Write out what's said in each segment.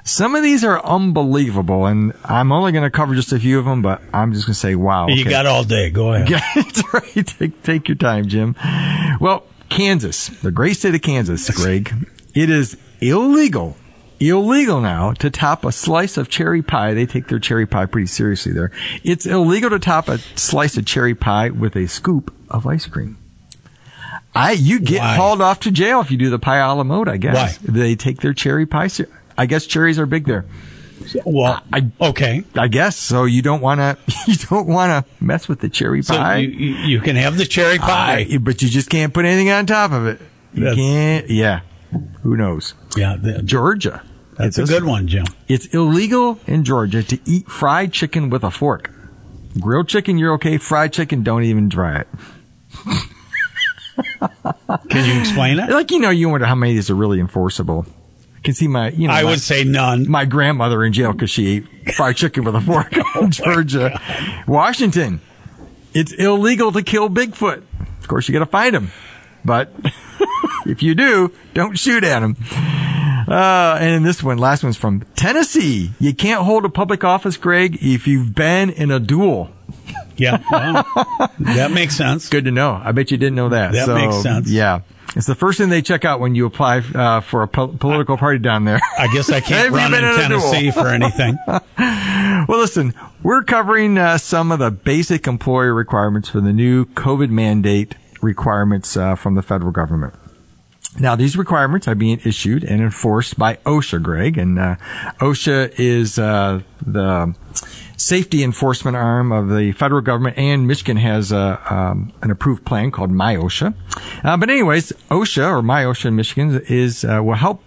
Some of these are unbelievable, and I'm only going to cover just a few of them, but I'm just going to say, wow. You got all day. Go ahead. That's right. Take your time, Jim. Well, Kansas, the great state of Kansas, Greg, it is illegal now to top a slice of cherry pie. They take their cherry pie pretty seriously there. It's illegal to top a slice of cherry pie with a scoop of ice cream. You get hauled off to jail if you do the pie a la mode, I guess. Why? They take their cherry pie. I guess cherries are big there. Well, okay. I guess so. You don't want to mess with the cherry pie. So you can have the cherry pie, but you just can't put anything on top of it. You can't. Yeah. Who knows? Yeah. Georgia. That's a good one, Jim. It's illegal in Georgia to eat fried chicken with a fork. Grilled chicken, you're okay. Fried chicken, don't even try it. Can you explain it? You wonder how many of these are really enforceable. I can see I would say none. My grandmother in jail because she ate fried chicken with a fork in Georgia. Washington, it's illegal to kill Bigfoot. Of course, you got to find him. But if you do, don't shoot at him. And this last one's from Tennessee. You can't hold a public office, Greg, if you've been in a duel. Yeah, well, that makes sense. Good to know. I bet you didn't know that. That makes sense. Yeah. It's the first thing they check out when you apply for a political party down there. I guess I can't run in Tennessee for anything. Well, listen, we're covering some of the basic employer requirements for the new COVID mandate requirements from the federal government. Now, these requirements are being issued and enforced by OSHA, Greg, and OSHA is the safety enforcement arm of the federal government, and Michigan has an approved plan called MyOSHA. But anyways, OSHA, or MyOSHA in Michigan, will help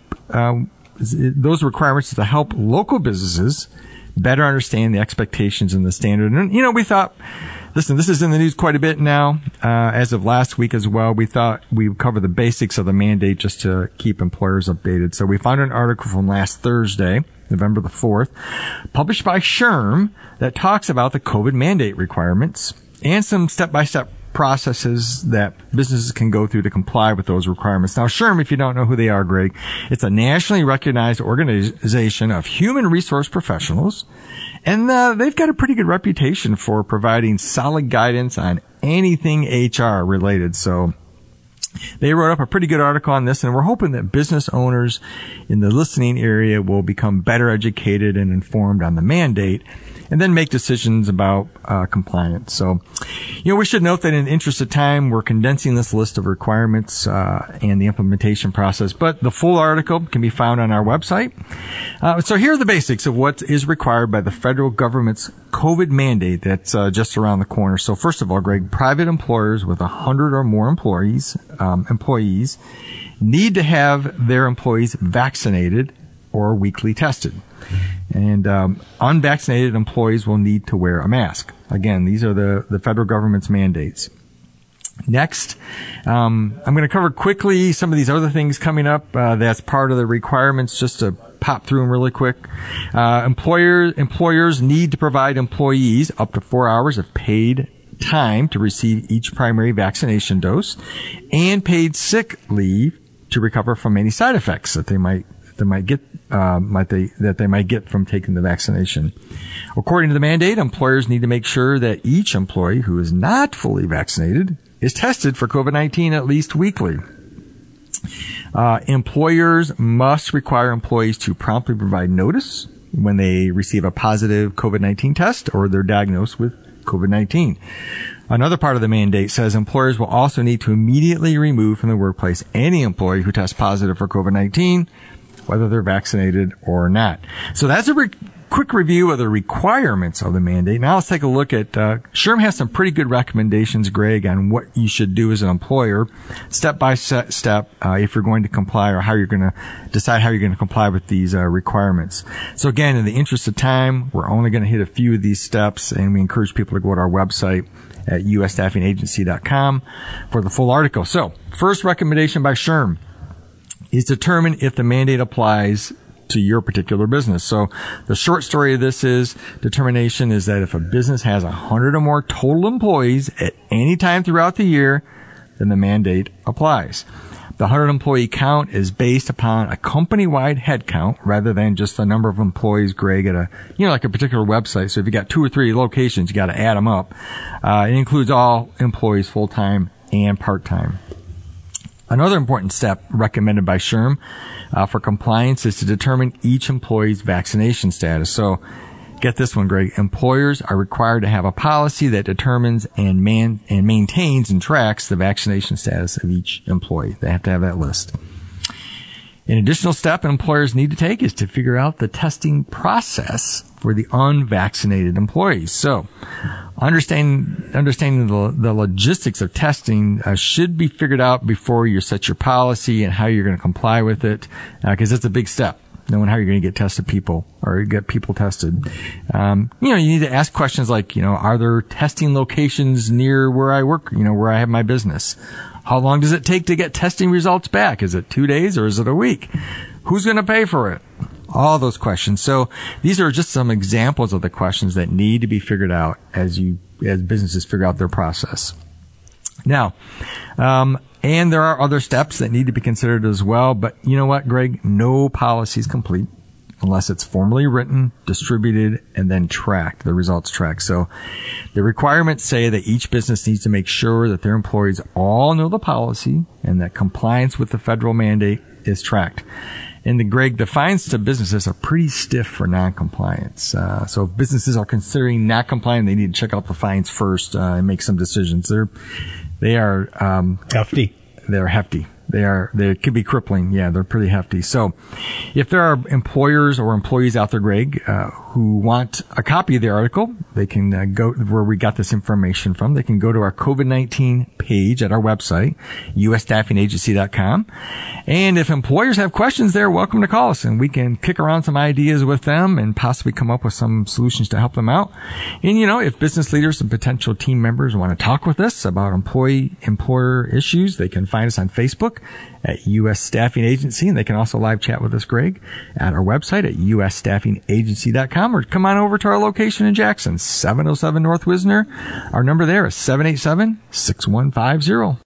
those requirements to help local businesses better understand the expectations and the standard. And, we thought, listen, this is in the news quite a bit now. As of last week as well, we thought we would cover the basics of the mandate just to keep employers updated. So we found an article from last Thursday, November the 4th, published by SHRM that talks about the COVID mandate requirements and some step-by-step processes that businesses can go through to comply with those requirements. Now, SHRM, if you don't know who they are, Greg, it's a nationally recognized organization of human resource professionals, and they've got a pretty good reputation for providing solid guidance on anything HR related. So they wrote up a pretty good article on this, and we're hoping that business owners in the listening area will become better educated and informed on the mandate and then make decisions about compliance. So, we should note that in the interest of time, we're condensing this list of requirements and the implementation process, but the full article can be found on our website. So here are the basics of what is required by the federal government's COVID mandate that's just around the corner. So first of all, Greg, private employers with 100 or more employees need to have their employees vaccinated or weekly tested. And unvaccinated employees will need to wear a mask. Again, these are the federal government's mandates. Next, I'm going to cover quickly some of these other things coming up that's part of the requirements, just to pop through them really quick. Employers need to provide employees up to 4 hours of paid time to receive each primary vaccination dose and paid sick leave to recover from any side effects that they might get from taking the vaccination. According to the mandate, employers need to make sure that each employee who is not fully vaccinated is tested for COVID-19 at least weekly. Employers must require employees to promptly provide notice when they receive a positive COVID-19 test or they're diagnosed with COVID-19. Another part of the mandate says employers will also need to immediately remove from the workplace any employee who tests positive for COVID-19, whether they're vaccinated or not. So that's a quick review of the requirements of the mandate. Now let's take a look at, SHRM has some pretty good recommendations, Greg, on what you should do as an employer, step by step, if you're going to comply, or how you're going to decide how you're going to comply with these requirements. So again, in the interest of time, we're only going to hit a few of these steps, and we encourage people to go to our website at usstaffingagency.com for the full article. So first recommendation by SHRM is determine if the mandate applies to your particular business. So the short story of this determination is that if a business has 100 or more total employees at any time throughout the year, then the mandate applies. The 100 employee count is based upon a company-wide head count rather than just the number of employees, Greg, at like a particular website. So if you got 2 or 3 locations, you got to add them up. It includes all employees, full-time and part-time. Another important step recommended by SHRM for compliance is to determine each employee's vaccination status. So get this one, Greg. Employers are required to have a policy that determines and maintains and tracks the vaccination status of each employee. They have to have that list. An additional step employers need to take is to figure out the testing process for the unvaccinated employees. So, understanding the logistics of testing should be figured out before you set your policy and how you're going to comply with it, because it's a big step. Knowing how you're going to get tested people or get people tested. You need to ask questions like, are there testing locations near where I work, where I have my business? How long does it take to get testing results back? Is it 2 days or is it a week? Who's going to pay for it? All those questions. So these are just some examples of the questions that need to be figured out as businesses figure out their process. Now, and there are other steps that need to be considered as well. But you know what, Greg? No policy is complete unless it's formally written, distributed, and then tracked, the results tracked. So the requirements say that each business needs to make sure that their employees all know the policy and that compliance with the federal mandate is tracked. And Greg, the fines to businesses are pretty stiff for noncompliance. So if businesses are considering not complying, they need to check out the fines first and make some decisions. They are hefty. They're hefty. They could be crippling. Yeah, they're pretty hefty. So if there are employers or employees out there, Greg, who want a copy of the article, they can go where we got this information from. They can go to our COVID-19 page at our website, usstaffingagency.com. And if employers have questions, they're welcome to call us and we can kick around some ideas with them and possibly come up with some solutions to help them out. And, if business leaders and potential team members want to talk with us about employer issues, they can find us on Facebook at U.S. Staffing Agency, and they can also live chat with us, Greg, at our website at usstaffingagency.com, or come on over to our location in Jackson, 707 North Wisner. Our number there is 787-6150.